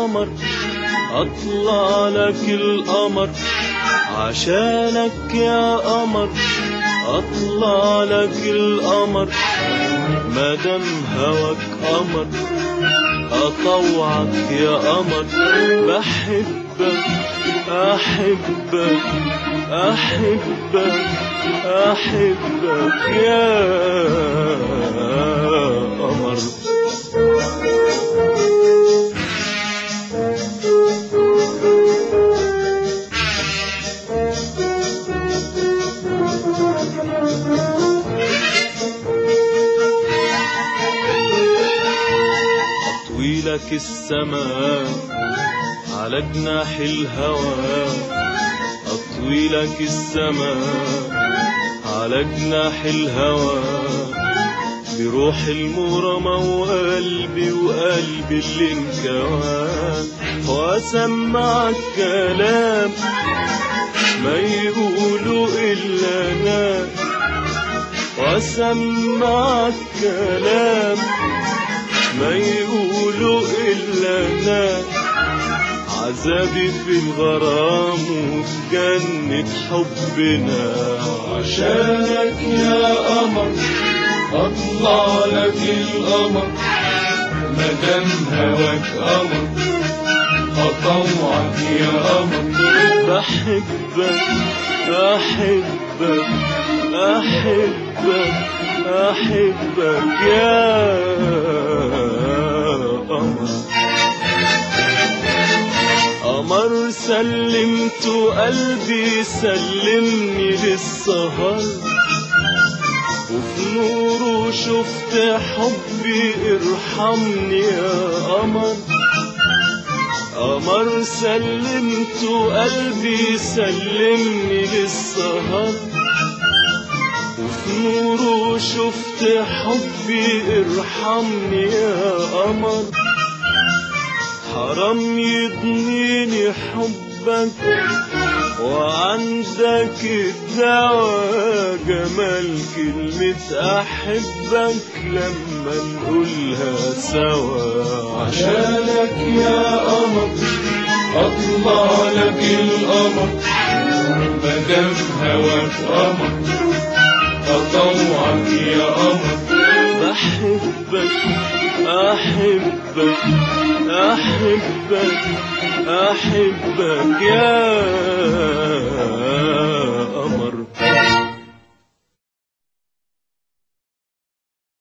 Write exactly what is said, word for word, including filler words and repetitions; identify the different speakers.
Speaker 1: قمر، اطلع لك القمر عشانك يا قمر، اطلع لك القمر مادام هواك قمر، اطوعك يا قمر، بحبك احبك احبك احبك يا قمر. أطويلك السماء على جناح الهوى، أطويلك السماء على جناح الهوى، بروح المرمى وقلبي وقلبي اللي انكوى، واسمعك كلام ما يقولوا إلا أنا، واسمعك كلام ما يقولوا إلا أنا، عذابي في الغرام وفي جنة حبنا، عشانك يا قمر اطلع لك القمر مادام هواك قمر، اطوعك يا قمر، بحبك احبك احبك احبك يا قمر. قمر سلمت قلبي سلمني للسهر، وفي نوره شفت حبي ارحمني يا قمر، قمر سلمت قلبي سلمني للسهر، وفي نوره شفت حبي ارحمني يا قمر، حرام يضنيني حبك وعندك الدواء، جمال كلمة أحبك لما نقولها سوا، عشانك يا قمر أطلع لك القمر مادام هواك قمر، أطوعك يا قمر، بحبك أحبك أحبك أحبك يا